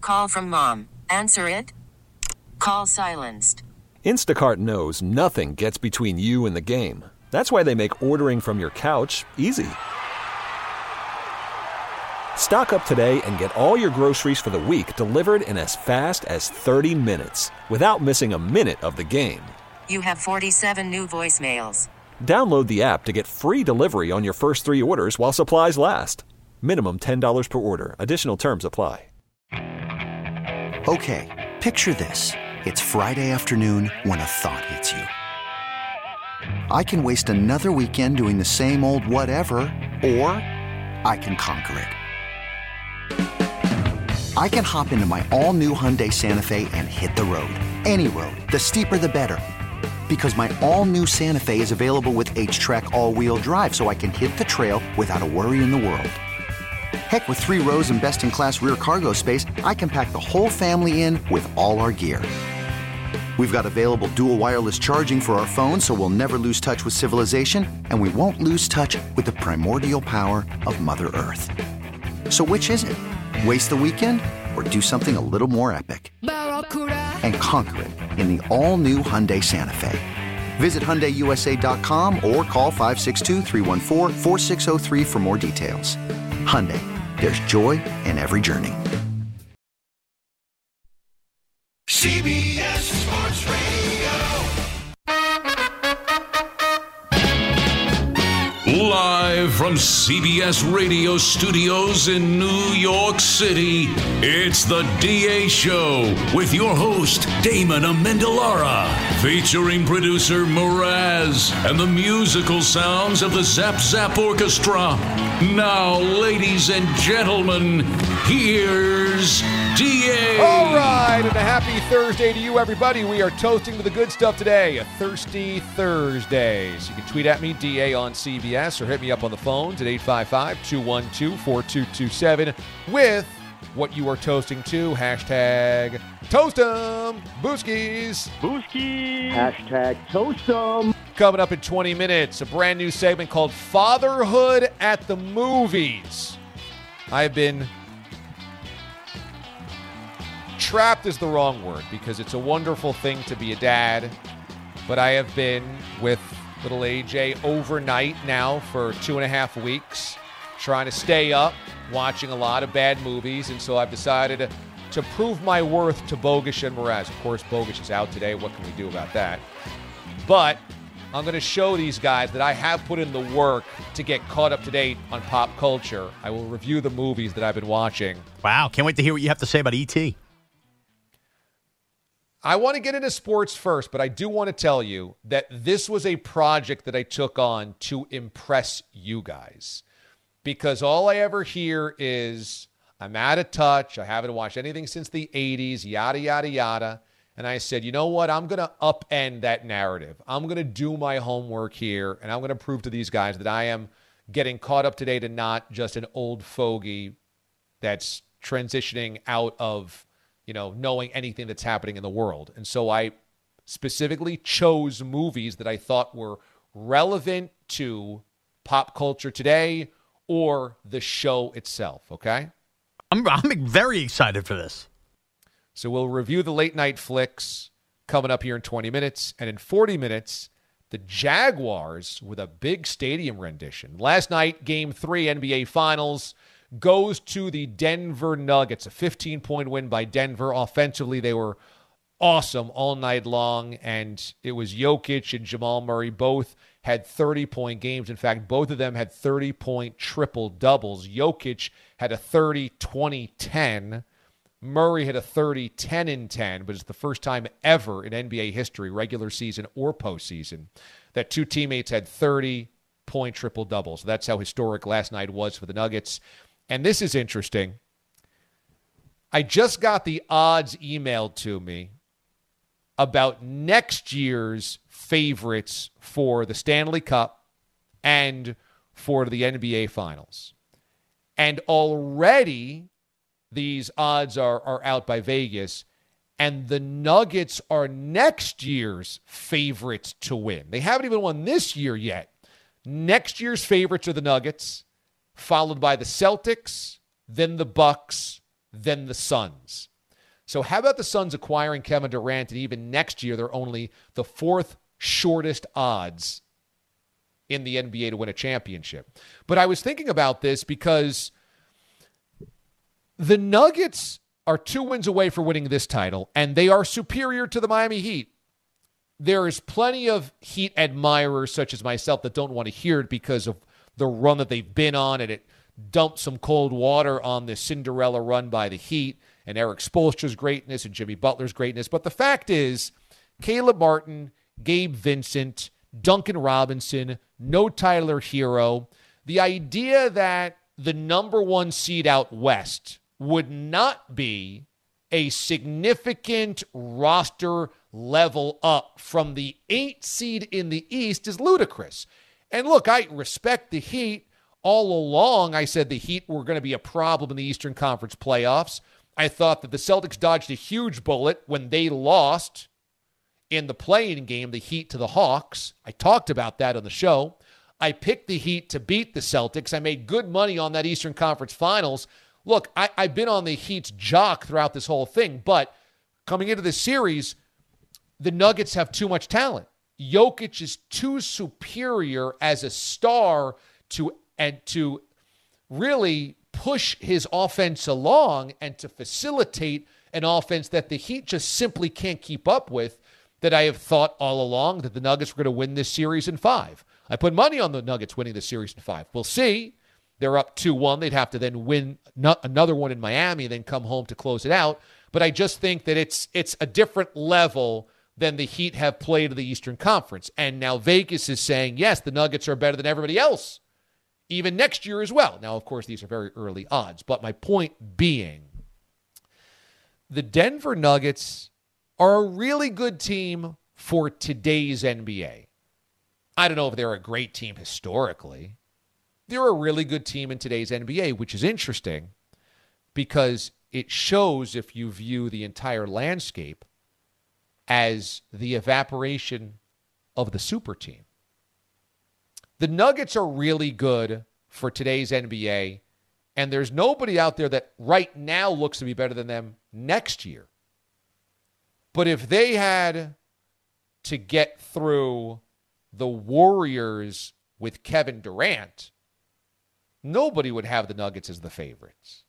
Call from mom. Answer it. Call silenced. Instacart knows nothing gets between you and the game. That's why they make ordering from your couch easy. Stock up today and get all your groceries for the week delivered in as fast as 30 minutes without missing a minute of the game. You have 47 new voicemails. Download the app to get free delivery on your first 3 orders while supplies last. Minimum $10 per order. Additional terms apply. Okay, picture this. It's Friday afternoon when a thought hits you. I can waste another weekend doing the same old whatever, or I can conquer it. I can hop into my all-new Hyundai Santa Fe and hit the road. Any road. The steeper the better. Because my all-new Santa Fe is available with H-Track all-wheel drive, so I can hit the trail without a worry in the world. Heck, with 3 rows and best-in-class rear cargo space, I can pack the whole family in with all our gear. We've got available dual wireless charging for our phones, so we'll never lose touch with civilization, and we won't lose touch with the primordial power of Mother Earth. So which is it? Waste the weekend or do something a little more epic? And conquer it in the all-new Hyundai Santa Fe. Visit HyundaiUSA.com or call 562-314-4603 for more details. Hyundai, there's joy in every journey. CBS Sports Radio. Live from CBS Radio Studios in New York City, it's the DA Show with your host, Damon Amendolara, featuring producer Mraz and the musical sounds of the Zap Zap Orchestra. Now, ladies and gentlemen, here's DA. All right, and a happy Thursday to you, everybody. We are toasting to the good stuff today, a Thirsty Thursday. So you can tweet at me, DA on CBS, or hit me up on the phones at 855-212-4227 with what you are toasting to. Hashtag Toastum. Booskies. Booskies. Hashtag Toastum. Coming up in 20 minutes, a brand new segment called Fatherhood at the Movies. I've been trapped is the wrong word because it's a wonderful thing to be a dad, but I have been with little AJ overnight now for 2.5 weeks, trying to stay up, watching a lot of bad movies, and so I've decided to prove my worth to Bogusch and Mraz. Of course, Bogusch is out today. What can we do about that? But I'm going to show these guys that I have put in the work to get caught up to date on pop culture. I will review the movies that I've been watching. Wow, can't wait to hear what you have to say about E.T. I want to get into sports first, but I do want to tell you that this was a project that I took on to impress you guys. Because all I ever hear is, I'm out of touch, I haven't watched anything since the 80s, yada, yada, yada. And I said, you know what? I'm going to upend that narrative. I'm going to do my homework here, and I'm going to prove to these guys that I am getting caught up to date and not just an old fogey that's transitioning out of, knowing anything that's happening in the world. And so I specifically chose movies that I thought were relevant to pop culture today or the show itself, okay? I'm very excited for this. So we'll review the late night flicks coming up here in 20 minutes. And in 40 minutes, the Jaguars with a big stadium rendition. Last night, Game 3 NBA Finals goes to the Denver Nuggets. A 15-point win by Denver. Offensively, they were awesome all night long. And it was Jokic and Jamal Murray both had 30-point games. In fact, both of them had 30-point triple-doubles. Jokic had a 30-20-10. Murray had a 30-10-10, but it's the first time ever in NBA history, regular season or postseason, that two teammates had 30-point triple-doubles. That's how historic last night was for the Nuggets. And this is interesting. I just got the odds emailed to me about next year's favorites for the Stanley Cup and for the NBA Finals. And already these odds are out by Vegas, and the Nuggets are next year's favorites to win. They haven't even won this year yet. Next year's favorites are the Nuggets, followed by the Celtics, then the Bucks, then the Suns. So how about the Suns acquiring Kevin Durant, and even next year they're only the fourth shortest odds in the NBA to win a championship. But I was thinking about this because the Nuggets are 2 wins away from winning this title, and they are superior to the Miami Heat. There is plenty of Heat admirers such as myself that don't want to hear it because of the run that they've been on, and it dumped some cold water on the Cinderella run by the Heat and Eric Spoelstra's greatness and Jimmy Butler's greatness. But the fact is, Caleb Martin, Gabe Vincent, Duncan Robinson, no Tyler Hero. The idea that the number 1 seed out west would not be a significant roster level up from the 8 seed in the East is ludicrous. And look, I respect the Heat. All along, I said the Heat were going to be a problem in the Eastern Conference playoffs. I thought that the Celtics dodged a huge bullet when they lost in the play-in game, the Heat to the Hawks. I talked about that on the show. I picked the Heat to beat the Celtics. I made good money on that Eastern Conference Finals. Look, I've been on the Heat's jock throughout this whole thing, but coming into this series, the Nuggets have too much talent. Jokic is too superior as a star to really push his offense along and to facilitate an offense that the Heat just simply can't keep up with, that I have thought all along that the Nuggets were going to win this series in 5. I put money on the Nuggets winning the series in 5. We'll see. They're up 2-1. They'd have to then win another one in Miami, then come home to close it out. But I just think that it's a different level than the Heat have played in the Eastern Conference. And now Vegas is saying, yes, the Nuggets are better than everybody else, even next year as well. Now, of course, these are very early odds. But my point being, the Denver Nuggets are a really good team for today's NBA. I don't know if they're a great team historically. They're a really good team in today's NBA, which is interesting because it shows, if you view the entire landscape as the evaporation of the super team. The Nuggets are really good for today's NBA, and there's nobody out there that right now looks to be better than them next year. But if they had to get through the Warriors with Kevin Durant, nobody would have the Nuggets as the favorites.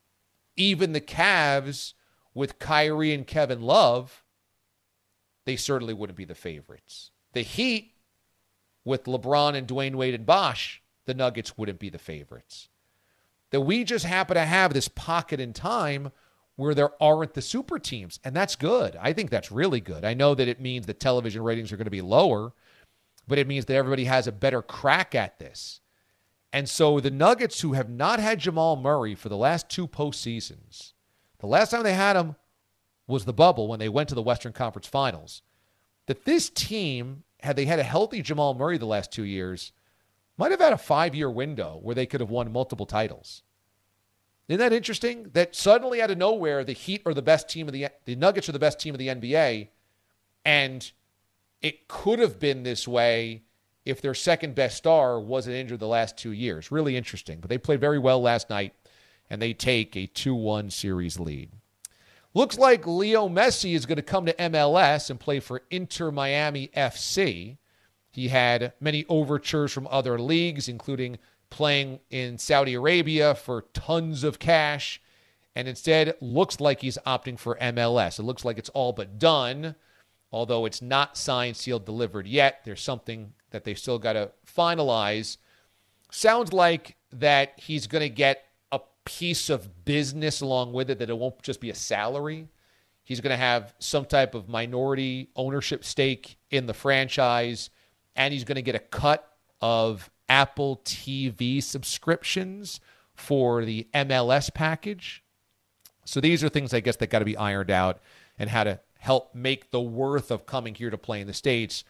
Even the Cavs with Kyrie and Kevin Love, they certainly wouldn't be the favorites. The Heat with LeBron and Dwayne Wade and Bosh, the Nuggets wouldn't be the favorites. That we just happen to have this pocket in time where there aren't the super teams, and that's good. I think that's really good. I know that it means that television ratings are going to be lower, but it means that everybody has a better crack at this. And so the Nuggets, who have not had Jamal Murray for the last 2 postseasons, the last time they had him was the bubble when they went to the Western Conference Finals, that this team, had they had a healthy Jamal Murray the last 2 years, might have had a 5-year window where they could have won multiple titles. Isn't that interesting? That suddenly out of nowhere, the Heat are the best team of the Nuggets are the best team of the NBA, and it could have been this way if their second best star wasn't injured the last 2 years. Really interesting. But they played very well last night, and they take a 2-1 series lead. Looks like Leo Messi is going to come to MLS and play for Inter Miami FC. He had many overtures from other leagues, including playing in Saudi Arabia for tons of cash, and instead looks like he's opting for MLS. It looks like it's all but done, although it's not signed, sealed, delivered yet. There's something that they've still got to finalize. Sounds like that he's going to get a piece of business along with it, that it won't just be a salary. He's going to have some type of minority ownership stake in the franchise, and he's going to get a cut of Apple TV subscriptions for the MLS package. So these are things, I guess, that got to be ironed out, and how to help make the worth of coming here to play in the States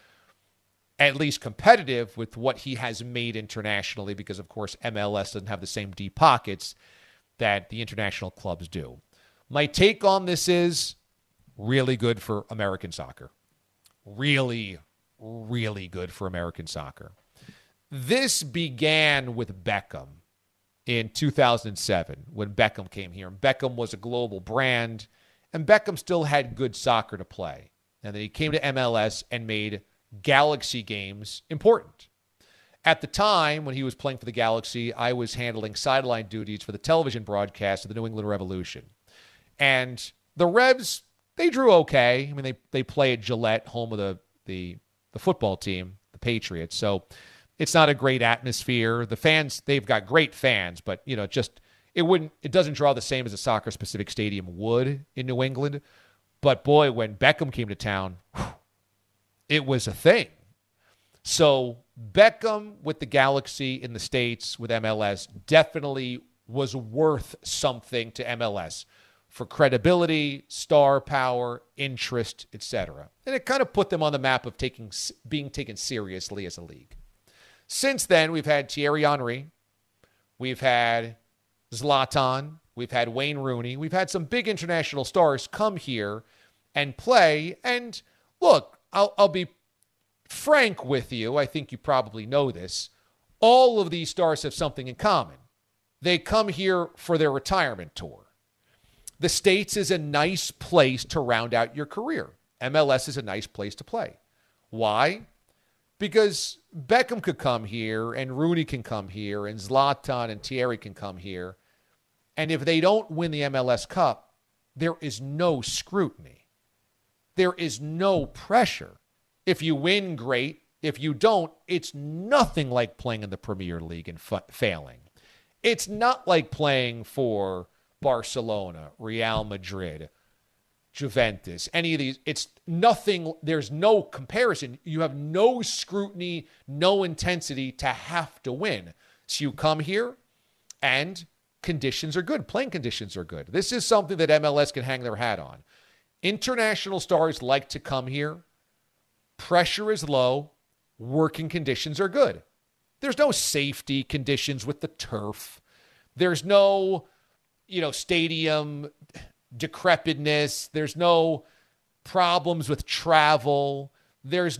at least competitive with what he has made internationally, because, of course, MLS doesn't have the same deep pockets that the international clubs do. My take on this is really good for American soccer. Really, really good for American soccer. This began with Beckham in 2007 when Beckham came here. Beckham was a global brand, And Beckham still had good soccer to play. And then he came to MLS and made Galaxy games important. At the time, when he was playing for the Galaxy, I was handling sideline duties for the television broadcast of the New England Revolution. And the Revs, they drew okay. I mean, they play at Gillette, home of the football team, the Patriots. So it's not a great atmosphere. The fans, they've got great fans, but, it doesn't draw the same as a soccer-specific stadium would in New England. But, boy, when Beckham came to town, it was a thing. So Beckham with the Galaxy in the States with MLS definitely was worth something to MLS for credibility, star power, interest, etc. And it kind of put them on the map of being taken seriously as a league. Since then, we've had Thierry Henry, we've had Zlatan, we've had Wayne Rooney, we've had some big international stars come here and play. And look, I'll be frank with you. I think you probably know this. All of these stars have something in common. They come here for their retirement tour. The States is a nice place to round out your career. MLS is a nice place to play. Why? Because Beckham could come here, and Rooney can come here, and Zlatan and Thierry can come here. And if they don't win the MLS Cup, there is no scrutiny. There is no pressure. If you win, great. If you don't, it's nothing like playing in the Premier League and failing. It's not like playing for Barcelona, Real Madrid, Juventus, any of these. It's nothing. There's no comparison. You have no scrutiny, no intensity to have to win. So you come here and conditions are good. Playing conditions are good. This is something that MLS can hang their hat on. International stars like to come here. Pressure is low. Working conditions are good. There's no safety conditions with the turf. There's no, stadium decrepitness. There's no problems with travel. It's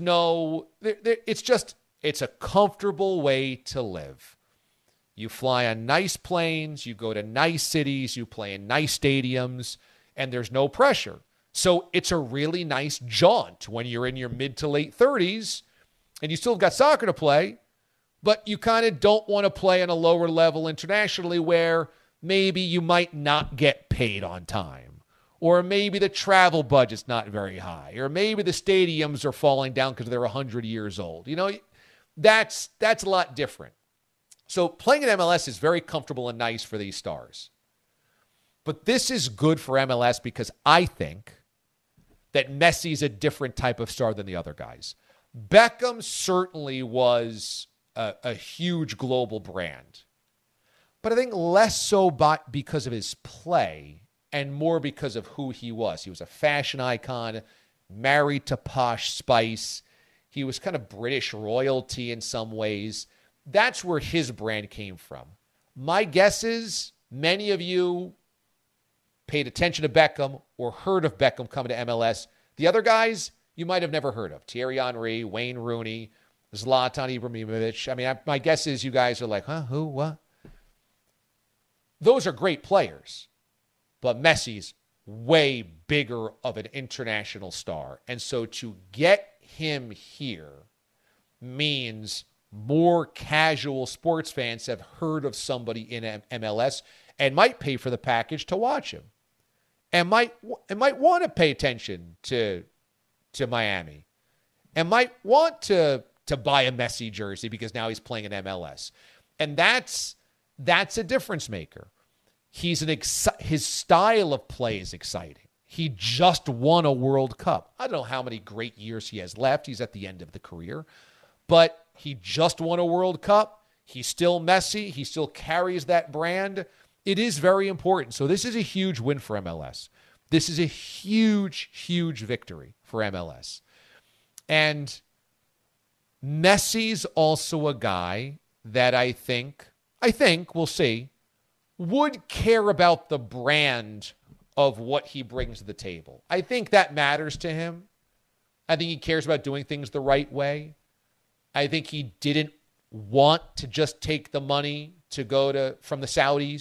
a comfortable way to live. You fly on nice planes, you go to nice cities, you play in nice stadiums, and there's no pressure. So it's a really nice jaunt when you're in your mid to late 30s and you still got soccer to play, but you kind of don't want to play on a lower level internationally where maybe you might not get paid on time, or maybe the travel budget's not very high, or maybe the stadiums are falling down because they're 100 years old. That's a lot different. So playing in MLS is very comfortable and nice for these stars. But this is good for MLS because I think that Messi's a different type of star than the other guys. Beckham certainly was a huge global brand. But I think less so because of his play and more because of who he was. He was a fashion icon, married to Posh Spice. He was kind of British royalty in some ways. That's where his brand came from. My guess is many of you paid attention to Beckham or heard of Beckham coming to MLS. The other guys you might have never heard of. Thierry Henry, Wayne Rooney, Zlatan Ibrahimovic. I mean, my guess is you guys are like, huh, who, what? Those are great players. But Messi's way bigger of an international star. And so to get him here means more casual sports fans have heard of somebody in MLS and might pay for the package to watch him. And might want to pay attention to Miami. And might want to buy a Messi jersey because now he's playing in MLS. And that's a difference maker. His style of play is exciting. He just won a World Cup. I don't know how many great years he has left. He's at the end of the career. But he just won a World Cup. He's still Messi. He still carries that brand. It is very important. So this is a huge win for MLS. This is a huge, huge victory for MLS. And Messi's also a guy that I think, we'll see, would care about the brand of what he brings to the table. I think that matters to him. I think he cares about doing things the right way. I think he didn't want to just take the money to go from the Saudis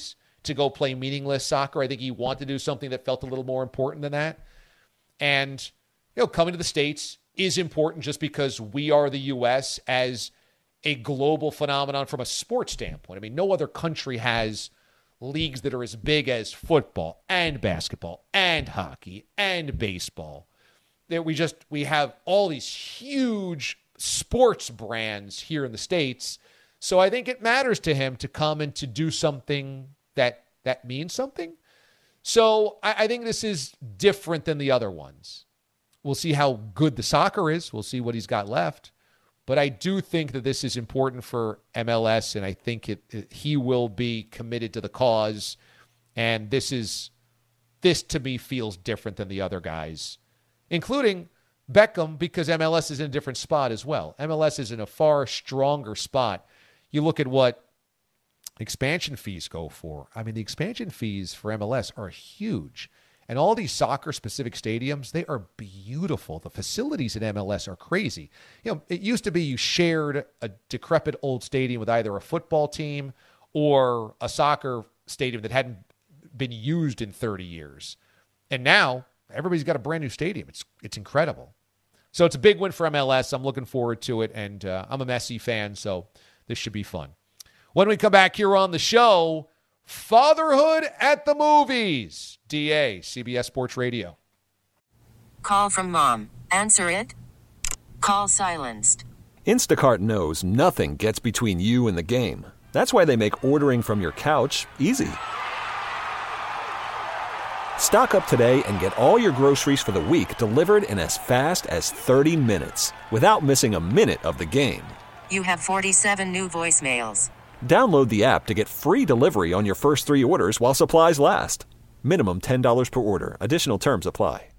to go play meaningless soccer. I think he wanted to do something that felt a little more important than that. And, coming to the States is important just because we are the U.S. as a global phenomenon from a sports standpoint. I mean, no other country has leagues that are as big as football and basketball and hockey and baseball. We have all these huge sports brands here in the States. So I think it matters to him to come and to do something that means something. So I think this is different than the other ones. We'll see how good the soccer is. We'll see what he's got left. But I do think that this is important for MLS, and I think he will be committed to the cause. And this to me feels different than the other guys, including Beckham, because MLS is in a different spot as well. MLS is in a far stronger spot. You look at what expansion fees go for. I mean, the expansion fees for MLS are huge. And all these soccer-specific stadiums, they are beautiful. The facilities in MLS are crazy. It used to be you shared a decrepit old stadium with either a football team or a soccer stadium that hadn't been used in 30 years. And now, everybody's got a brand new stadium. It's incredible. So it's a big win for MLS. I'm looking forward to it. And I'm a Messi fan, so this should be fun. When we come back here on the show, Fatherhood at the Movies. DA, CBS Sports Radio. Call from mom. Answer it. Call silenced. Instacart knows nothing gets between you and the game. That's why they make ordering from your couch easy. Stock up today and get all your groceries for the week delivered in as fast as 30 minutes without missing a minute of the game. You have 47 new voicemails. Download the app to get free delivery on your first 3 orders while supplies last. Minimum $10 per order. Additional terms apply.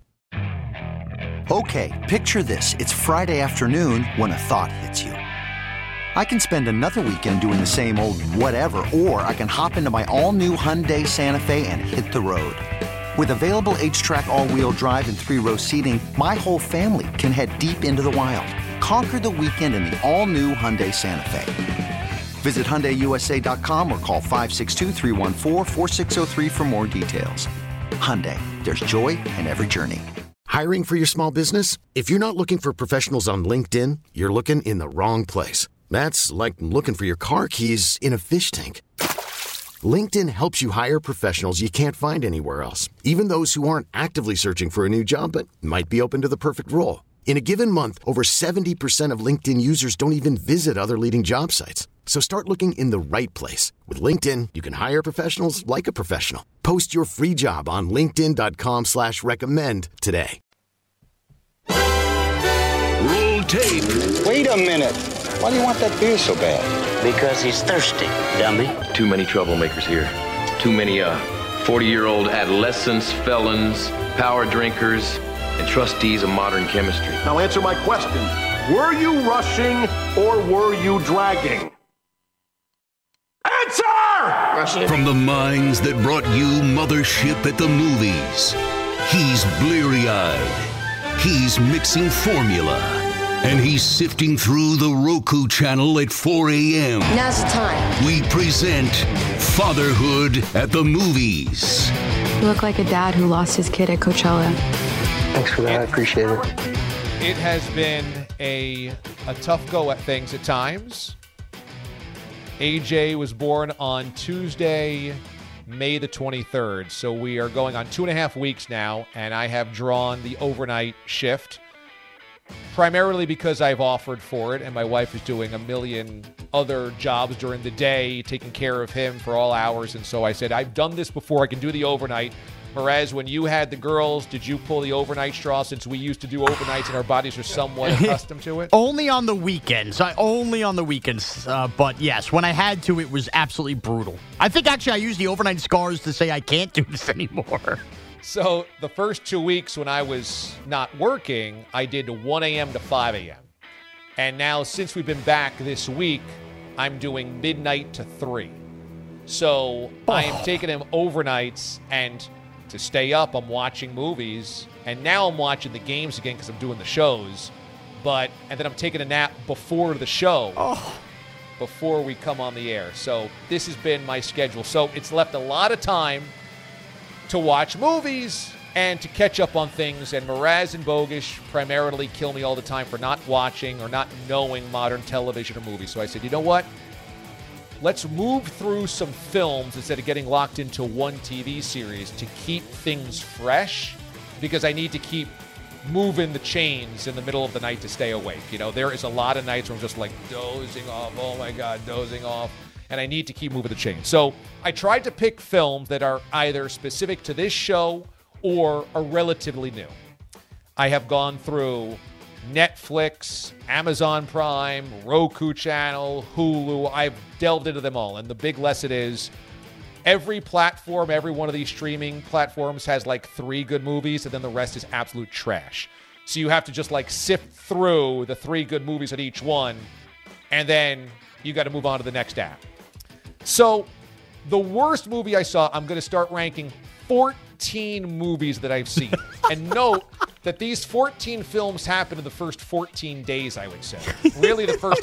Okay, picture this. It's Friday afternoon when a thought hits you. I can spend another weekend doing the same old whatever, or I can hop into my all-new Hyundai Santa Fe and hit the road. With available H-Track all-wheel drive and 3-row seating, my whole family can head deep into the wild. Conquer the weekend in the all-new Hyundai Santa Fe. Visit HyundaiUSA.com or call 562-314-4603 for more details. Hyundai, there's joy in every journey. Hiring for your small business? If you're not looking for professionals on LinkedIn, you're looking in the wrong place. That's like looking for your car keys in a fish tank. LinkedIn helps you hire professionals you can't find anywhere else, even those who aren't actively searching for a new job but might be open to the perfect role. In a given month, over 70% of LinkedIn users don't even visit other leading job sites. So start looking in the right place. With LinkedIn, you can hire professionals like a professional. Post your free job on linkedin.com/recommend today. Roll tape. Wait a minute. Why do you want that beer so bad? Because he's thirsty, dummy. Too many troublemakers here. Too many 40-year-old adolescents, felons, power drinkers, and trustees of modern chemistry. Now answer my question. Were you rushing or were you dragging? Answer! From the minds that brought you Mothership at the Movies, he's bleary-eyed. He's mixing formula. And he's sifting through the Roku channel at 4 a.m. Now's the time. We present Fatherhood at the Movies. You look like a dad who lost his kid at Coachella. Thanks for that. I appreciate it. It has been a tough go at things at times. AJ was born on Tuesday, May the 23rd. So we are going on 2.5 weeks now, and I have drawn the overnight shift, primarily because I've offered for it, and my wife is doing a million other jobs during the day, taking care of him for all hours. And so I said, I've done this before. I can do the overnight. Whereas when you had the girls, did you pull the overnight straw, since we used to do overnights and our bodies are somewhat accustomed to it? Only on the weekends. But yes, when I had to, it was absolutely brutal. I think actually I used the overnight scars to say I can't do this anymore. So the first 2 weeks when I was not working, I did 1 a.m. to 5 a.m. And now since we've been back this week, I'm doing midnight to 3. So I am taking him overnights, and to stay up, I'm watching movies. And now I'm watching the games again because I'm doing the shows. And then I'm taking a nap before the show. before we come on the air. So this has been my schedule. So it's left a lot of time to watch movies and to catch up on things. And Mraz and Bogish primarily kill me all the time for not watching or not knowing modern television or movies. So I said, you know what? Let's move through some films instead of getting locked into one TV series to keep things fresh, because I need to keep moving the chains in the middle of the night to stay awake. You know, there is a lot of nights where I'm just like dozing off. Oh my God, dozing off. And I need to keep moving the chains. So I tried to pick films that are either specific to this show or are relatively new. I have gone through Netflix, Amazon Prime, Roku channel, Hulu. I've delved into them all. And the big lesson is every platform, every one of these streaming platforms has like 3 good movies, and then the rest is absolute trash. So you have to just like sift through the 3 good movies at each one, and then you got to move on to the next app. So the worst movie I saw, I'm going to start ranking 14 movies that I've seen. And note that these 14 films happened in the first 14 days, I would say. Really the first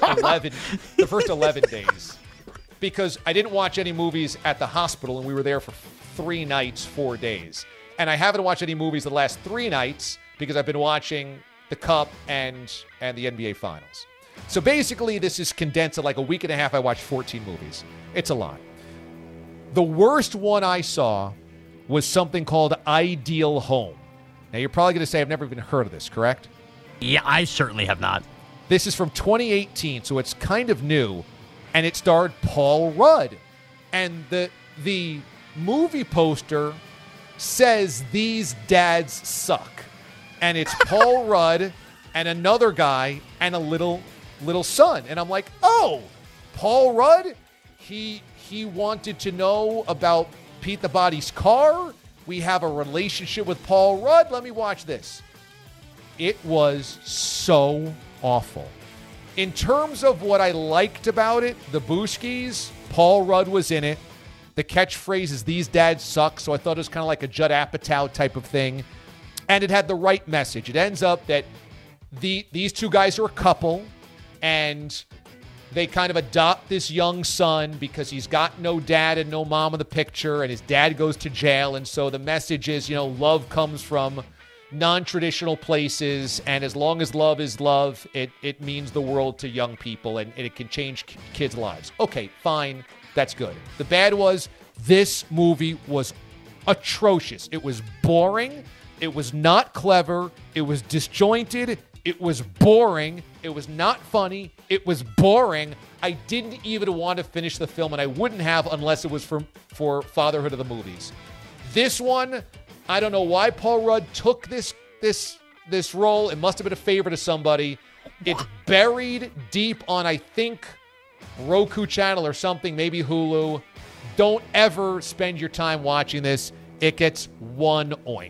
11 days. Because I didn't watch any movies at the hospital, and we were there for 3 nights, 4 days. And I haven't watched any movies the last 3 nights because I've been watching the Cup and the NBA Finals. So basically, this is condensed to like a week and a half. I watched 14 movies. It's a lot. The worst one I saw was something called Ideal Home. Now, you're probably going to say, I've never even heard of this, correct? Yeah, I certainly have not. This is from 2018, so it's kind of new. And it starred Paul Rudd. And the movie poster says, "These dads suck." And it's Paul Rudd and another guy and a little son. And I'm like, oh, Paul Rudd? He wanted to know about Pete the Body's car? We have a relationship with Paul Rudd? Let me watch this. It was so awful. In terms of what I liked about it, the Booskies, Paul Rudd was in it. The catchphrase is, "These dads suck," so I thought it was kind of like a Judd Apatow type of thing. And it had the right message. It ends up that these 2 guys are a couple, and they kind of adopt this young son because he's got no dad and no mom in the picture, and his dad goes to jail. And so the message is, love comes from non-traditional places, and as long as love is love, it means the world to young people, and it can change kids' lives. Okay, fine. That's good. The bad was, this movie was atrocious. It was boring. It was not clever. It was disjointed. It was boring. It was not funny. It was boring. I didn't even want to finish the film, and I wouldn't have unless it was for Fatherhood of the Movies. This one, I don't know why Paul Rudd took this role. It must have been a favor to somebody. It's buried deep on, I think, Roku channel or something, maybe Hulu. Don't ever spend your time watching this. It gets 1 oink.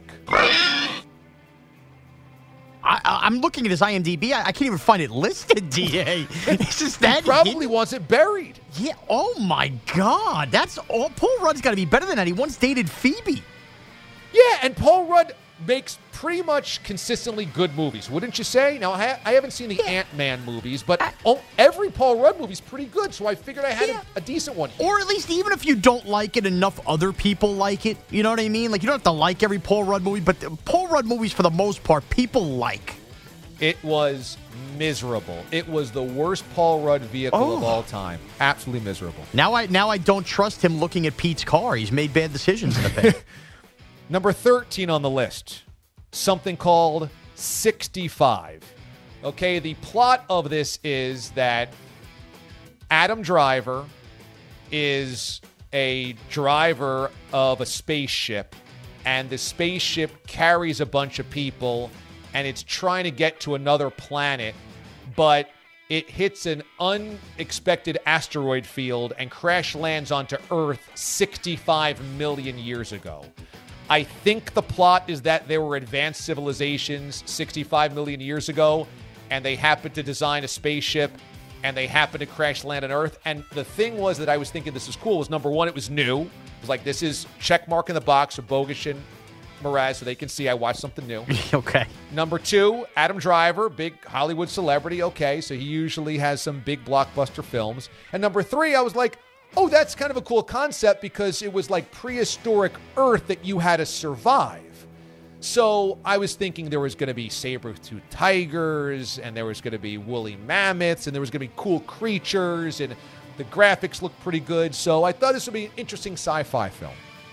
I'm looking at his IMDb. I can't even find it listed, DA. It's just that he probably wants it buried. Yeah. Oh, my God. That's all. Paul Rudd's got to be better than that. He once dated Phoebe. Yeah, and Paul Rudd makes pretty much consistently good movies, wouldn't you say? Now, I haven't seen the Ant-Man movies, but every Paul Rudd movie is pretty good, so I figured I had a decent one here. Or at least even if you don't like it, enough other people like it. You know what I mean? Like, you don't have to like every Paul Rudd movie, but Paul Rudd movies, for the most part, people like. It was miserable. It was the worst Paul Rudd vehicle of all time. Absolutely miserable. Now I don't trust him looking at Pete's car. He's made bad decisions in the past. Number 13 on the list, something called 65. Okay, the plot of this is that Adam Driver is a driver of a spaceship, and the spaceship carries a bunch of people, and it's trying to get to another planet, but it hits an unexpected asteroid field and crash lands onto Earth 65 million years ago. I think the plot is that there were advanced civilizations 65 million years ago, and they happened to design a spaceship, and they happened to crash land on Earth. And the thing was that I was thinking this was cool was, number one, it was new. It was like, this is check mark in the box of Bogish Mraz, so they can see I watched something new. Okay. Number 2, Adam Driver, big Hollywood celebrity. Okay, so he usually has some big blockbuster films. And number 3, I was like, oh, that's kind of a cool concept because it was like prehistoric Earth that you had to survive. So I was thinking there was going to be saber-toothed tigers, and there was going to be woolly mammoths, and there was going to be cool creatures, and the graphics looked pretty good. So I thought this would be an interesting sci-fi film.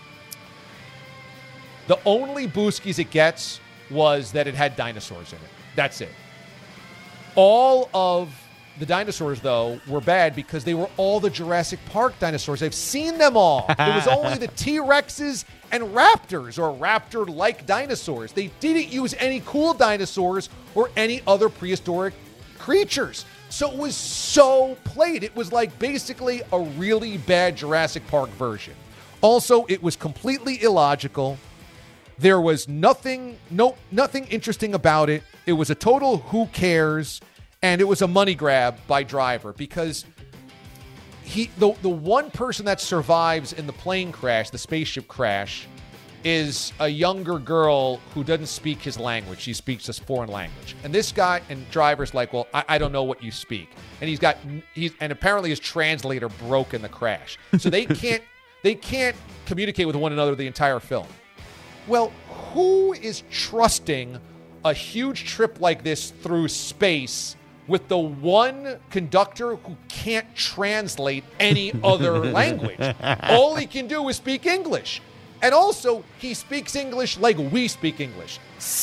The only booskies it gets was that it had dinosaurs in it. That's it. All of the dinosaurs, though, were bad because they were all the Jurassic Park dinosaurs. I've seen them all. It was only the T-Rexes and raptors or raptor-like dinosaurs. They didn't use any cool dinosaurs or any other prehistoric creatures. So it was so played. It was like basically a really bad Jurassic Park version. Also, it was completely illogical. There was nothing interesting about it. It was a total who cares. And it was a money grab by Driver because the one person that survives in the plane crash, the spaceship crash, is a younger girl who doesn't speak his language. She speaks this foreign language. And this guy and Driver's like, well, I don't know what you speak. And and apparently his translator broke in the crash. So they can't communicate with one another the entire film. Well, who is trusting a huge trip like this through space with the one conductor who can't translate any other language? All he can do is speak English. And also, he speaks English like we speak English.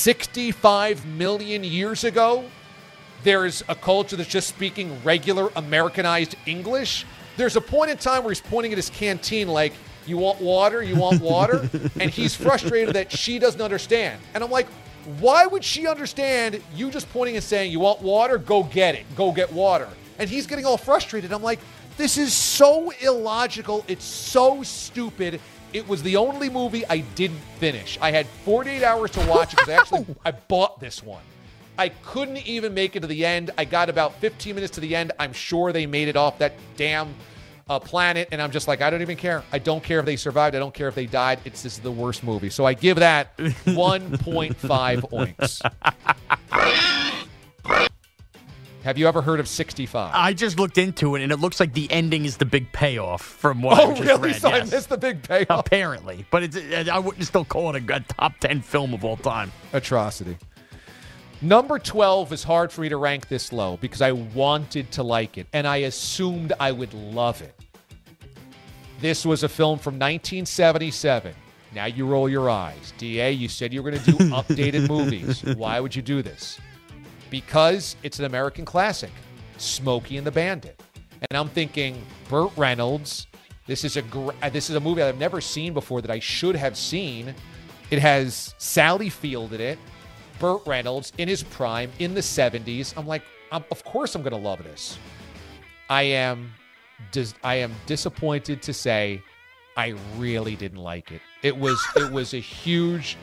65 million years ago, there's a culture that's just speaking regular Americanized English. There's a point in time where he's pointing at his canteen like, you want water? You want water? And he's frustrated that she doesn't understand. And I'm like, why would she understand you just pointing and saying, you want water? Go get it. Go get water. And he's getting all frustrated. I'm like, this is so illogical. It's so stupid. It was the only movie I didn't finish. I had 48 hours to watch it because I bought this one. I couldn't even make it to the end. I got about 15 minutes to the end. I'm sure they made it off that damn planet, and I'm just like, I don't even care. I don't care if they survived. I don't care if they died. This is the worst movie. So I give that 1.5 oinks. Have you ever heard of 65? I just looked into it, and it looks like the ending is the big payoff from what I just really? read. So yes. I missed the big payoff? Apparently. But I wouldn't still call it a top 10 film of all time. Atrocity. Number 12 is hard for me to rank this low because I wanted to like it, and I assumed I would love it. This was a film from 1977. Now you roll your eyes. DA, you said you were going to do updated movies. Why would you do this? Because it's an American classic, Smokey and the Bandit. And I'm thinking, Burt Reynolds, this is a movie I've never seen before that I should have seen. It has Sally Field in it, Burt Reynolds in his prime in the 70s. I'm like, of course I'm going to love this. I am disappointed to say I really didn't like it. It was a huge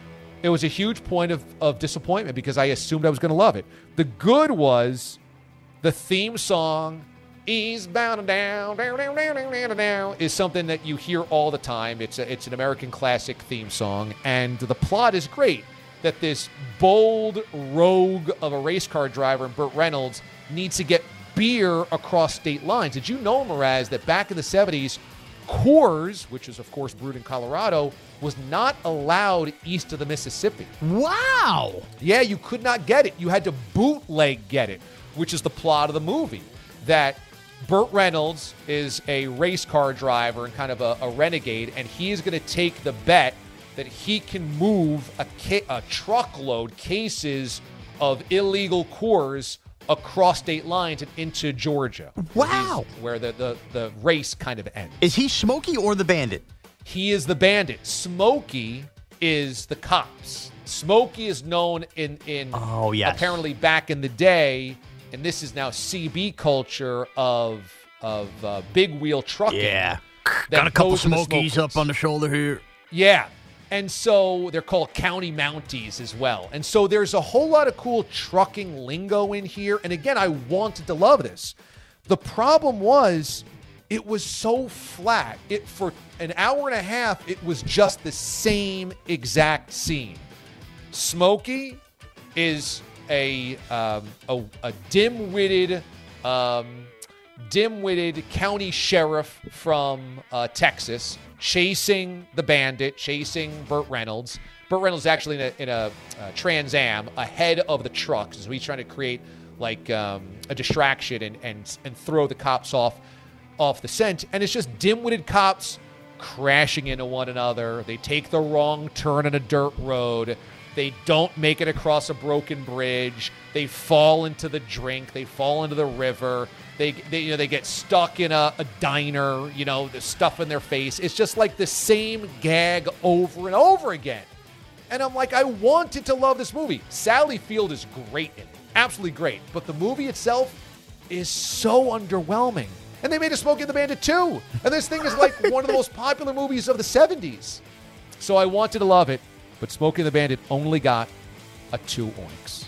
point of disappointment because I assumed I was going to love it. The good was the theme song, Eastbound and Down, down, down, down, down, down, is something that you hear all the time. It's an American classic theme song, and the plot is great. That this bold rogue of a race car driver, Burt Reynolds, needs to get beer across state lines. Did you know, Mraz, that back in the 70s, Coors, which is, of course, brewed in Colorado, was not allowed east of the Mississippi? Wow! Yeah, you could not get it. You had to bootleg get it, which is the plot of the movie. That Burt Reynolds is a race car driver and kind of a renegade, and he is going to take the bet that he can move a truckload cases of illegal Coors across state lines and into Georgia. Wow. Where the race kind of ends. Is he Smokey or the Bandit? He is the bandit. Smokey is the cops. Smokey is known in apparently back in the day, and this is now CB culture of big wheel trucking. Yeah. Got a couple Smokies up on the shoulder here. Yeah. And so they're called county mounties as well. And so there's a whole lot of cool trucking lingo in here. And again, I wanted to love this. The problem was it was so flat. For an hour and a half, it was just the same exact scene. Smokey is a dim-witted county sheriff from Texas, chasing the bandit, chasing Burt Reynolds. Burt Reynolds is actually in a Trans Am ahead of the truck, so he's trying to create like a distraction and throw the cops off the scent. And it's just dim-witted cops crashing into one another. They take the wrong turn on a dirt road. They don't make it across a broken bridge. They fall into the drink. They fall into the river. They get stuck in a diner, the stuff in their face. It's just like the same gag over and over again. And I'm like, I wanted to love this movie. Sally Field is great in it. Absolutely great. But the movie itself is so underwhelming. And they made a Smokey and the Bandit 2. And this thing is like one of the most popular movies of the 70s. So I wanted to love it. But Smokey and the Bandit only got a 2 oinks.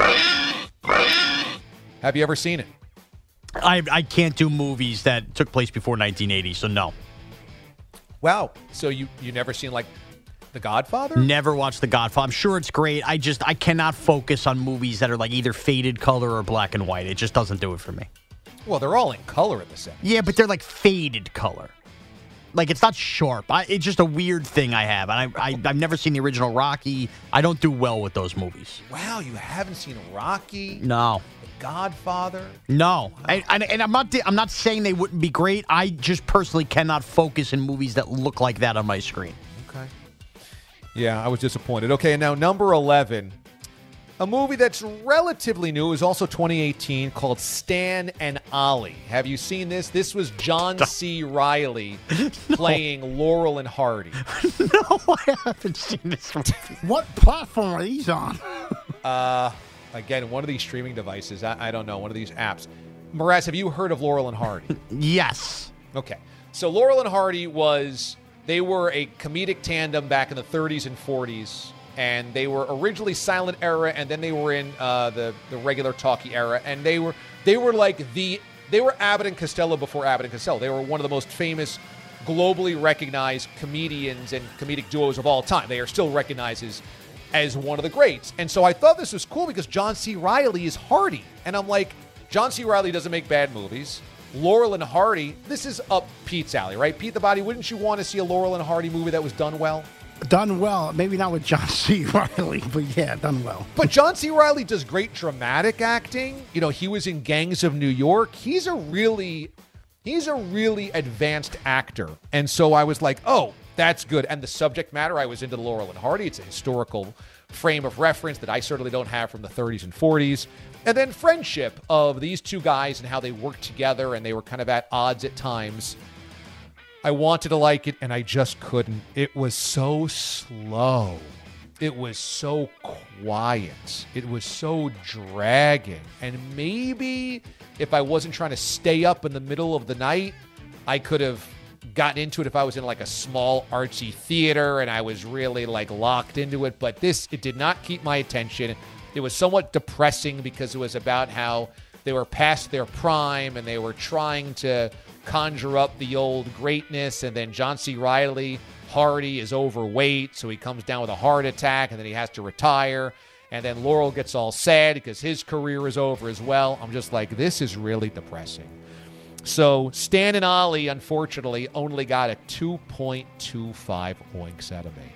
Have you ever seen it? I can't do movies that took place before 1980, so no. Wow. So you never seen, like, The Godfather? Never watched The Godfather. I'm sure it's great. I cannot focus on movies that are, like, either faded color or black and white. It just doesn't do it for me. Well, they're all in color in the 70s. Yeah, but they're, like, faded color. Like, it's not sharp. It's just a weird thing I have. And I've never seen the original Rocky. I don't do well with those movies. Wow, you haven't seen Rocky? No. The Godfather? No. And I'm not saying they wouldn't be great. I just personally cannot focus in movies that look like that on my screen. Okay. Yeah, I was disappointed. Okay, and now number 11. A movie that's relatively new is also 2018 called Stan and Ollie. Have you seen this? This was John C. Reilly playing Laurel and Hardy. No, I haven't seen this movie. What platform are these on? Again, one of these streaming devices. I don't know, one of these apps. Mraz, have you heard of Laurel and Hardy? Yes. Okay. So Laurel and Hardy they were a comedic tandem back in the 30s and 40s. And they were originally silent era, and then they were in the regular talkie era. And they were Abbott and Costello before Abbott and Costello. They were one of the most famous, globally recognized comedians and comedic duos of all time. They are still recognized as one of the greats. And so I thought this was cool because John C. Reilly is Hardy. And I'm like, John C. Reilly doesn't make bad movies. Laurel and Hardy, this is up Pete's alley, right? Pete the Body, wouldn't you want to see a Laurel and Hardy movie that was done well? Done well. Maybe not with John C. Reilly, but yeah, done well. But John C. Reilly does great dramatic acting. He was in Gangs of New York. He's a really advanced actor. And so I was like, oh, that's good. And the subject matter, I was into Laurel and Hardy. It's a historical frame of reference that I certainly don't have from the 30s and 40s. And then friendship of these two guys and how they worked together, and they were kind of at odds at times. I wanted to like it, and I just couldn't. It was so slow. It was so quiet. It was so dragging. And maybe if I wasn't trying to stay up in the middle of the night, I could have gotten into it if I was in like a small artsy theater and I was really like locked into it. But it did not keep my attention. It was somewhat depressing because it was about how they were past their prime and they were trying to conjure up the old greatness, and then John C. Reilly, Hardy, is overweight, so he comes down with a heart attack, and then he has to retire, and then Laurel gets all sad because his career is over as well. I'm just like, this is really depressing. So Stan and Ollie, unfortunately, only got a 2.25 oinks out of me.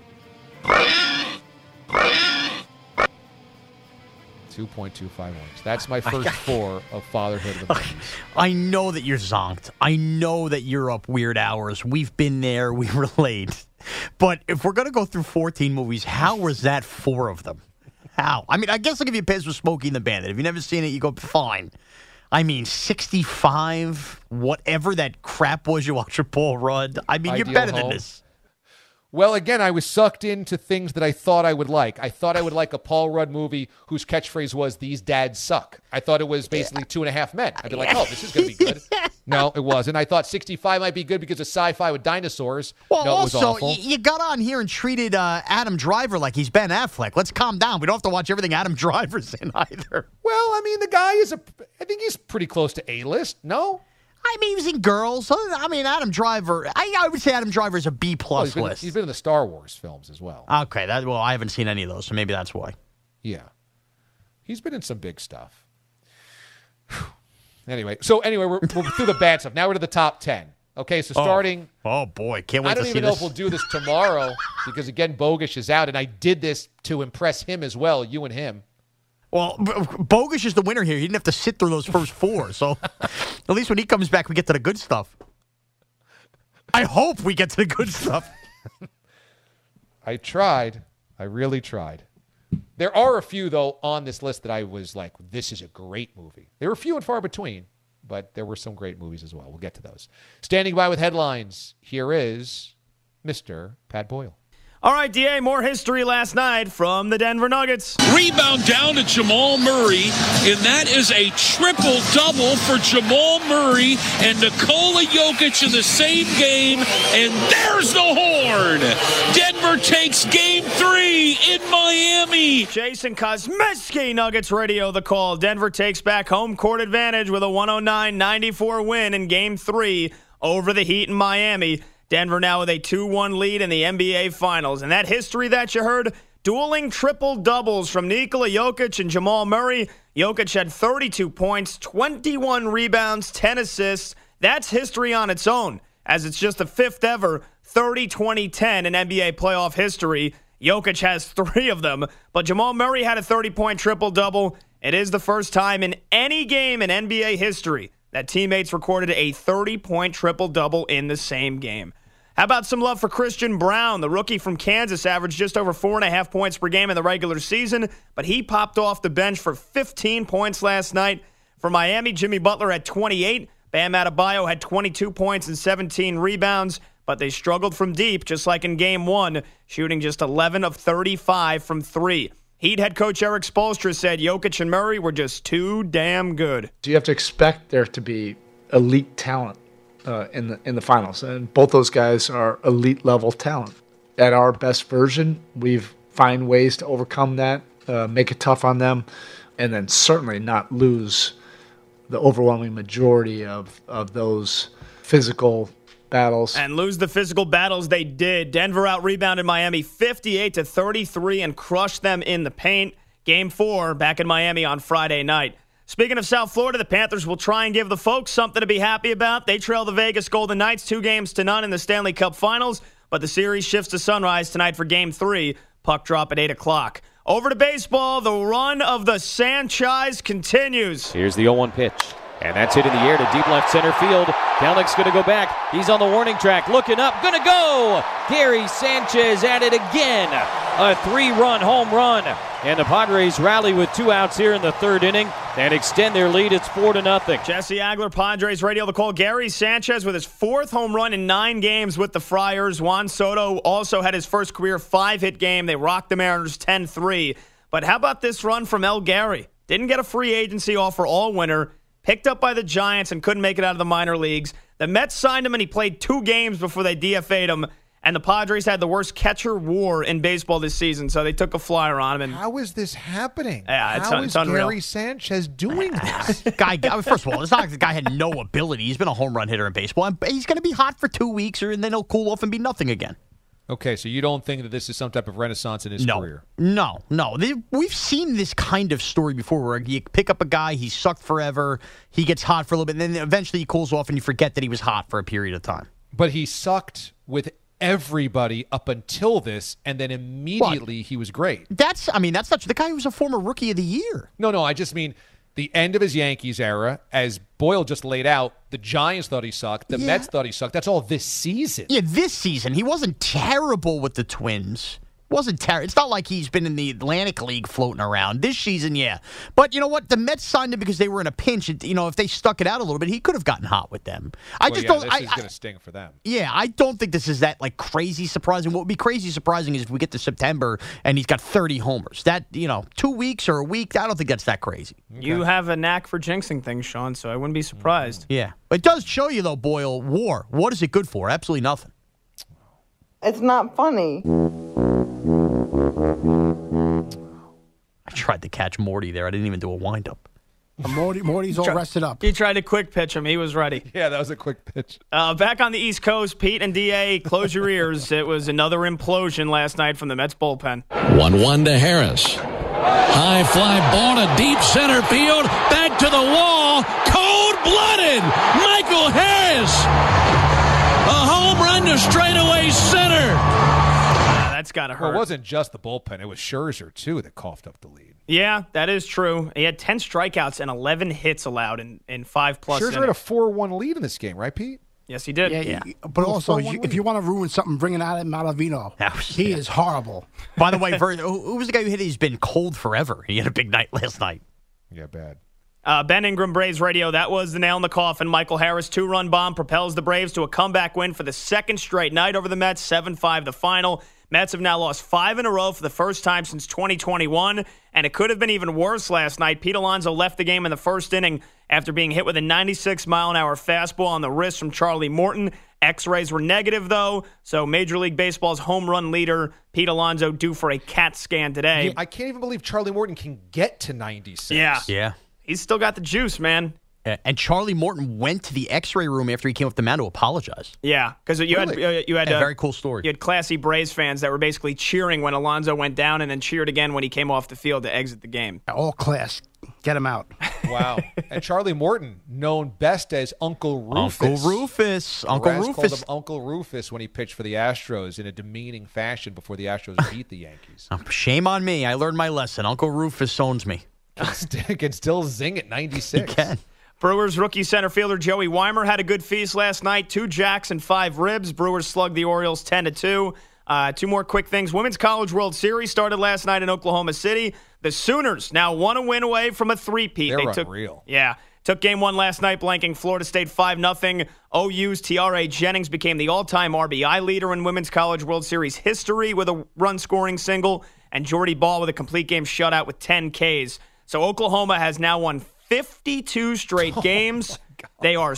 2.25 oinks. That's my first 4 of Fatherhood of the Movies. I know that you're zonked. I know that you're up weird hours. We've been there. We relate. But if we're going to go through 14 movies, how was that 4 of them? How? I mean, I guess I'll give you a pass with Smokey and the Bandit. If you've never seen it, you go, fine. I mean, 65, whatever that crap was you watched with Paul Rudd. I mean, you're better than this. Well, again, I was sucked into things that I thought I would like. I thought I would like a Paul Rudd movie whose catchphrase was, "These dads suck." I thought it was basically 2.5 Men. I'd be like, oh, this is going to be good. No, it wasn't. I thought 65 might be good because of sci-fi with dinosaurs. Well, no, it was also, awful. You got on here and treated Adam Driver like he's Ben Affleck. Let's calm down. We don't have to watch everything Adam Driver's in either. Well, I mean, the guy I think he's pretty close to A-list, no? I mean, he was in Girls. I mean, Adam Driver. I would say Adam Driver is a B+ list. He's been in the Star Wars films as well. Okay, well, I haven't seen any of those, so maybe that's why. Yeah. He's been in some big stuff. Anyway, we're through the bad stuff. Now we're to the top 10. Okay, so starting... Oh, boy. Can't wait to see this. I don't even know if we'll do this tomorrow because, again, Bogusch is out, and I did this to impress him as well, you and him. Well, Bogusch is the winner here. He didn't have to sit through those first 4, so at least when he comes back, we get to the good stuff. I hope we get to the good stuff. I tried. I really tried. There are a few, though, on this list that I was like, this is a great movie. There were few and far between. But there were some great movies as well. We'll get to those. Standing by with headlines, here is Mr. Pat Boyle. All right, DA, more history last night from the Denver Nuggets. Rebound down to Jamal Murray, and that is a triple-double for Jamal Murray and Nikola Jokic in the same game, and there's the horn. Denver takes Game 3 in Miami. Jason Kosmicki, Nuggets Radio, the call. Denver takes back home court advantage with a 109-94 win in Game 3 over the Heat in Miami. Denver now with a 2-1 lead in the NBA Finals. And that history that you heard, dueling triple-doubles from Nikola Jokic and Jamal Murray. Jokic had 32 points, 21 rebounds, 10 assists. That's history on its own, as it's just the 5th ever 30-20-10 in NBA playoff history. Jokic has 3 of them, but Jamal Murray had a 30-point triple-double. It is the first time in any game in NBA history that teammates recorded a 30-point triple-double in the same game. How about some love for Christian Brown? The rookie from Kansas averaged just over 4.5 points per game in the regular season, but he popped off the bench for 15 points last night. For Miami, Jimmy Butler had 28. Bam Adebayo had 22 points and 17 rebounds, but they struggled from deep, just like in Game 1, shooting just 11 of 35 from 3. Heat head coach Eric Spoelstra said Jokic and Murray were just too damn good. You have to expect there to be elite talent in the finals, and both those guys are elite level talent. At our best version, we find ways to overcome that, make it tough on them, and then certainly not lose the overwhelming majority of those physical battles. And lose the physical battles they did. Denver out-rebounded Miami 58-33 and crushed them in the paint. Game 4 back in Miami on Friday night. Speaking of South Florida, the Panthers will try and give the folks something to be happy about. They trail the Vegas Golden Knights 2-0 in the Stanley Cup Finals, but the series shifts to sunrise tonight for Game 3. Puck drop at 8 o'clock. Over to baseball. The run of the Sanchez continues. Here's the 0-1 pitch. And that's hit in the air to deep left center field. Kelnick's going to go back. He's on the warning track. Looking up. Going to go. Gary Sanchez at it again. A 3-run home run. And the Padres rally with 2 outs here in the 3rd inning and extend their lead. It's 4-0. Jesse Agler, Padres Radio, the call. Gary Sanchez with his 4th home run in 9 games with the Friars. Juan Soto also had his first career 5-hit game. They rocked the Mariners 10-3. But how about this run from El Gary? Didn't get a free agency offer all winter. Picked up by the Giants and couldn't make it out of the minor leagues. The Mets signed him and he played 2 games before they DFA'd him. And the Padres had the worst catcher war in baseball this season, so they took a flyer on him. And how is this happening? Yeah, how is unreal. Gary Sanchez doing this? First of all, it's not like the guy had no ability. He's been a home run hitter in baseball. And he's going to be hot for 2 weeks, and then he'll cool off and be nothing again. Okay, so you don't think that this is some type of renaissance in his career? No. We've seen this kind of story before where you pick up a guy, he sucked forever, he gets hot for a little bit, and then eventually he cools off and you forget that he was hot for a period of time. But he sucked with everybody up until this, and then immediately he was great. That's not true. The guy was a former Rookie of the Year. No, I just mean the end of his Yankees era, as Boyle just laid out, the Giants thought he sucked. The Mets thought he sucked. That's all this season. Yeah, this season. He wasn't terrible with the Twins. Wasn't terrible. It's not like he's been in the Atlantic League floating around. This season, yeah. But you know what? The Mets signed him because they were in a pinch. If they stuck it out a little bit, he could have gotten hot with them. This is going to sting for them. Yeah, I don't think this is that crazy surprising. What would be crazy surprising is if we get to September and he's got 30 homers. That 2 weeks or a week, I don't think that's that crazy. Okay. You have a knack for jinxing things, Sean, so I wouldn't be surprised. Yeah. But it does show you, though, Boyle, war. What is it good for? Absolutely nothing. It's not funny. I tried to catch Morty there. I didn't even do a wind-up. Morty's all rested up. He tried to quick pitch him. He was ready. Yeah, that was a quick pitch. Back on the East Coast, Pete and DA, close your ears. It was another implosion last night from the Mets bullpen. 1-1 to Harris. High fly ball to deep center field. Back to the wall. Cold-blooded. Michael Harris. A home run to straightaway center. That's got to hurt. Well, it wasn't just the bullpen. It was Scherzer, too, that coughed up the lead. Yeah, that is true. He had 10 strikeouts and 11 hits allowed in 5+ Scherzer innings. had a 4-1 lead in this game, right, Pete? Yes, he did. Yeah. But also, if you want to ruin something, bring it out of Malavino. He is horrible. By the way, who was the guy who hit it? He's been cold forever. He had a big night last night. Yeah, bad. Ben Ingram, Braves Radio. That was the nail in the coffin. Michael Harris, 2-run bomb, propels the Braves to a comeback win for the second straight night over the Mets, 7-5 the final. Mets have now lost 5 in a row for the first time since 2021, and it could have been even worse last night. Pete Alonso left the game in the first inning after being hit with a 96-mile-an-hour fastball on the wrist from Charlie Morton. X-rays were negative, though, so Major League Baseball's home run leader, Pete Alonso, due for a CAT scan today. Yeah, I can't even believe Charlie Morton can get to 96. Yeah. He's still got the juice, man. And Charlie Morton went to the X-ray room after he came off the mound to apologize. Yeah, because you had a very cool story. You had classy Braves fans that were basically cheering when Alonso went down, and then cheered again when he came off the field to exit the game. All class, get him out. Wow. And Charlie Morton, known best as Uncle Rufus. Uncle Rufus called him Uncle Rufus when he pitched for the Astros in a demeaning fashion before the Astros beat the Yankees. Shame on me. I learned my lesson. Uncle Rufus owns me. Can still zing at 96. He can. Brewers rookie center fielder Joey Weimer had a good feast last night. 2 jacks and 5 ribs. Brewers slugged the Orioles 10-2. 2 more quick things. Women's College World Series started last night in Oklahoma City. The Sooners now 1 win away from a three-peat. They're unreal. Took game 1 last night, blanking Florida State 5-0. OU's Tiare Jennings became the all-time RBI leader in Women's College World Series history with a run-scoring single, and Jordy Ball with a complete game shutout with 10 Ks. So Oklahoma has now won 52 straight games. They are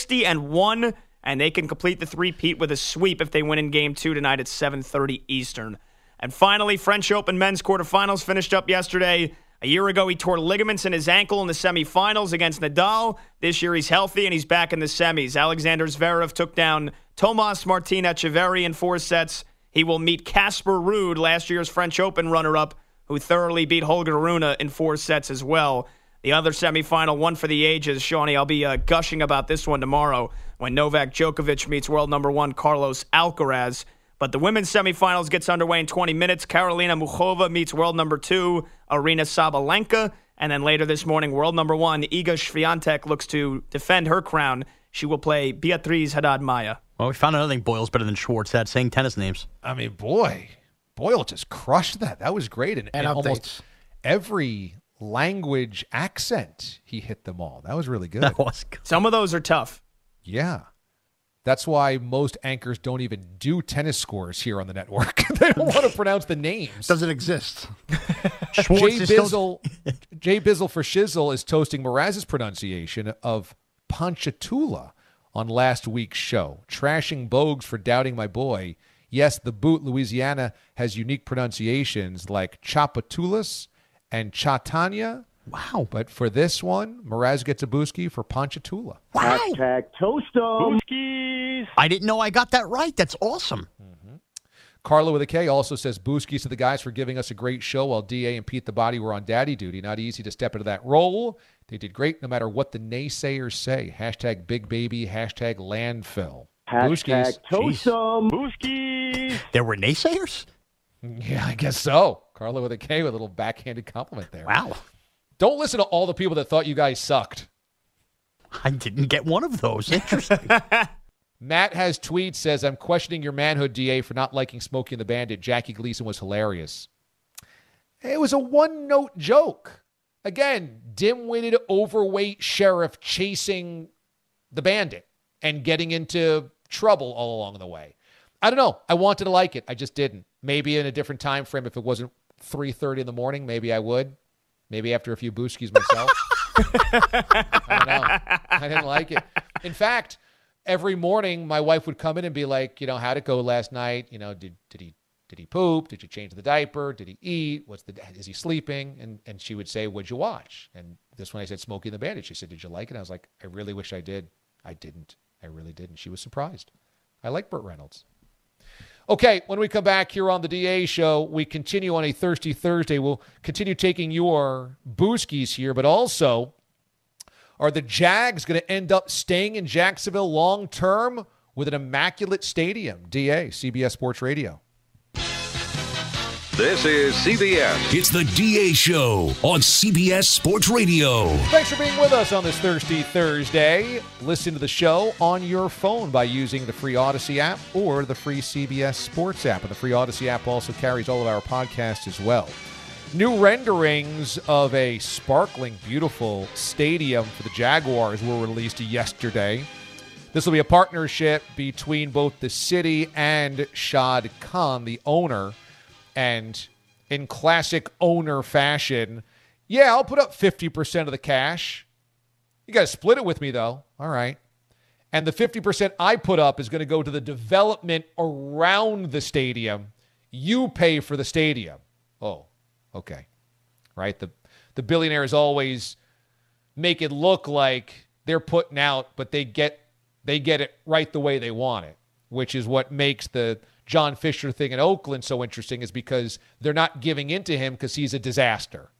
60-1, and they can complete the three-peat with a sweep if they win in Game 2 tonight at 7:30 Eastern. And finally, French Open men's quarterfinals finished up yesterday. A year ago, he tore ligaments in his ankle in the semifinals against Nadal. This year, he's healthy, and he's back in the semis. Alexander Zverev took down Tomas Martin Echeverry in 4 sets. He will meet Casper Ruud, last year's French Open runner-up, who thoroughly beat Holger Rune in 4 sets as well. The other semifinal, one for the ages. Shawnee, I'll be gushing about this one tomorrow when Novak Djokovic meets world number 1 Carlos Alcaraz. But the women's semifinals gets underway in 20 minutes. Karolina Muchova meets world number 2 Aryna Sabalenka. And then later this morning, world number 1 Iga Swiatek looks to defend her crown. She will play Beatriz Haddad-Maia. Well, we found another thing Boyle's better than Schwartz at, saying tennis names. I mean, Boyle just crushed that. That was great. And almost every language accent, he hit them all. That was really good. That was good. Some of those are tough. Yeah. That's why most anchors don't even do tennis scores here on the network. They don't want to pronounce the names. Doesn't exist. Jay Bizzle for Shizzle is toasting Mraz's pronunciation of Ponchatoula on last week's show, trashing Bogues for doubting my boy. Yes, the boot Louisiana has unique pronunciations like Chapatoulas and Chatanya. Wow. But for this one, Mraz gets a booski for Ponchatoula. Wow. Hashtag toast 'em. Booskies. I didn't know I got that right. That's awesome. Mm-hmm. Carla with a K also says booskies to the guys for giving us a great show while DA and Pete the Body were on daddy duty. Not easy to step into that role. They did great no matter what the naysayers say. Hashtag big baby, hashtag landfill. Hashtag toast Jeez. 'em. Booskies. There were naysayers? Yeah, I guess so. Carla with a K with a little backhanded compliment there. Wow. Don't listen to all the people that thought you guys sucked. I didn't get one of those. Interesting. Matt has tweets, says, I'm questioning your manhood, DA, for not liking Smokey and the Bandit. Jackie Gleason was hilarious. It was a one-note joke. Again, dim-witted, overweight sheriff chasing the bandit and getting into trouble all along the way. I don't know. I wanted to like it. I just didn't. Maybe in a different time frame, if it wasn't 3:30 in the morning, maybe I would. Maybe after a few booskies myself. I don't know. I didn't like it. In fact, every morning my wife would come in and be like, how'd it go last night? Did he Did he poop? Did you change the diaper? Did he eat? Is he sleeping? And she would say, what'd you watch? And this one I said, Smokey and the Bandit. She said, did you like it? I was like, I really wish I did. I didn't. I really didn't. She was surprised. I like Burt Reynolds. Okay, when we come back here on the DA Show, we continue on a Thirsty Thursday. We'll continue taking your Booskies here, but also, are the Jags going to end up staying in Jacksonville long term with an immaculate stadium? DA, CBS Sports Radio. This is CBS. It's the DA Show on CBS Sports Radio. Thanks for being with us on this Thirsty Thursday. Listen to the show on your phone by using the free Odyssey app or the free CBS Sports app. And the free Odyssey app also carries all of our podcasts as well. New renderings of a sparkling, beautiful stadium for the Jaguars were released yesterday. This will be a partnership between both the city and Shad Khan, the owner. And in classic owner fashion, yeah, I'll put up 50% of the cash. You got to split it with me, though. All right. And the 50% I put up is going to go to the development around the stadium. You pay for the stadium. Oh, okay. Right? The billionaires always make it look like they're putting out, but they get it right the way they want it, which is what makes the John Fisher thing in Oakland so interesting, is because they're not giving in to him because he's a disaster.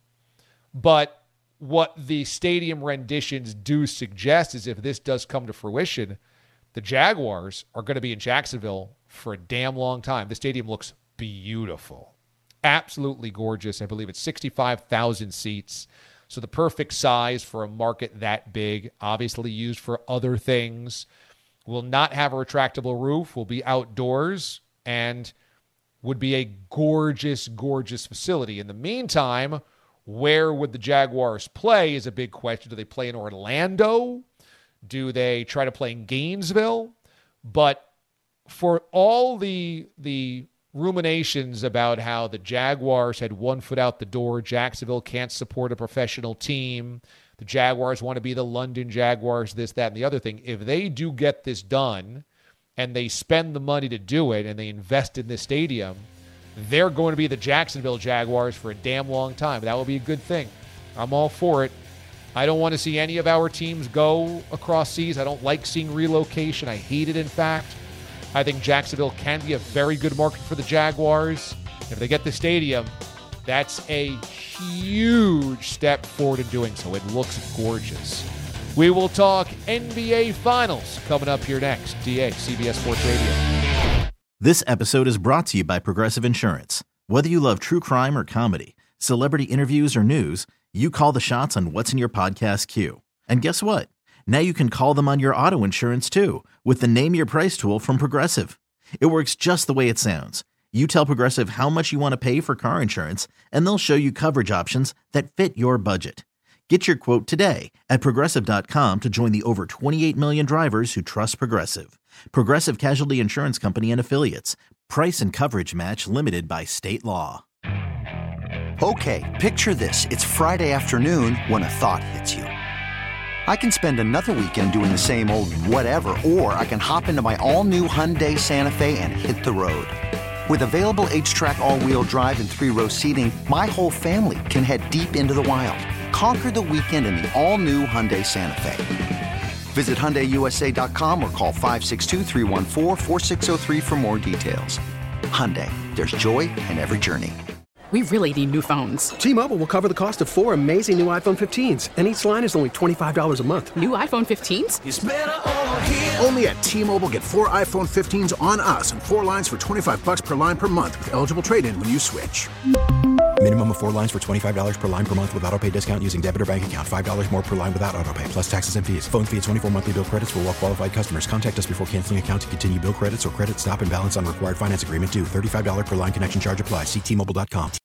But what the stadium renditions do suggest is if this does come to fruition, the Jaguars are going to be in Jacksonville for a damn long time. The stadium looks beautiful. Absolutely gorgeous. I believe it's 65,000 seats. So the perfect size for a market that big, obviously used for other things. Will not have a retractable roof, will be outdoors, and would be a gorgeous, gorgeous facility. In the meantime, where would the Jaguars play is a big question. Do they play in Orlando? Do they try to play in Gainesville? But for all the ruminations about how the Jaguars had one foot out the door, Jacksonville can't support a professional team, the Jaguars want to be the London Jaguars, this, that, and the other thing. If they do get this done and they spend the money to do it and they invest in this stadium, they're going to be the Jacksonville Jaguars for a damn long time. That will be a good thing. I'm all for it. I don't want to see any of our teams go across seas. I don't like seeing relocation. I hate it, in fact. I think Jacksonville can be a very good market for the Jaguars. If they get the stadium, that's a huge step forward in doing so. It looks gorgeous. We will talk NBA Finals coming up here next. DA, CBS Sports Radio. This episode is brought to you by Progressive Insurance. Whether you love true crime or comedy, celebrity interviews or news, you call the shots on what's in your podcast queue. And guess what? Now you can call them on your auto insurance too with the Name Your Price tool from Progressive. It works just the way it sounds. You tell Progressive how much you want to pay for car insurance, and they'll show you coverage options that fit your budget. Get your quote today at Progressive.com to join the over 28 million drivers who trust Progressive. Progressive Casualty Insurance Company and Affiliates. Price and coverage match limited by state law. Okay, picture this. It's Friday afternoon when a thought hits you. I can spend another weekend doing the same old whatever, or I can hop into my all-new Hyundai Santa Fe and hit the road. With available H-Track all-wheel drive and 3-row seating, my whole family can head deep into the wild. Conquer the weekend in the all-new Hyundai Santa Fe. Visit HyundaiUSA.com or call 562-314-4603 for more details. Hyundai, there's joy in every journey. We really need new phones. T-Mobile will cover the cost of 4 amazing new iPhone 15s, and each line is only $25 a month. New iPhone 15s? It's better over here. Only at T-Mobile, get 4 iPhone 15s on us and 4 lines for $25 per line per month with eligible trade-in when you switch. Minimum of 4 lines for $25 per line per month with autopay discount using debit or bank account. $5 more per line without autopay, plus taxes and fees. Phone fee at 24 monthly bill credits for well-qualified customers. Contact us before canceling account to continue bill credits or credit stop and balance on required finance agreement due. $35 per line connection charge applies. See T-Mobile.com.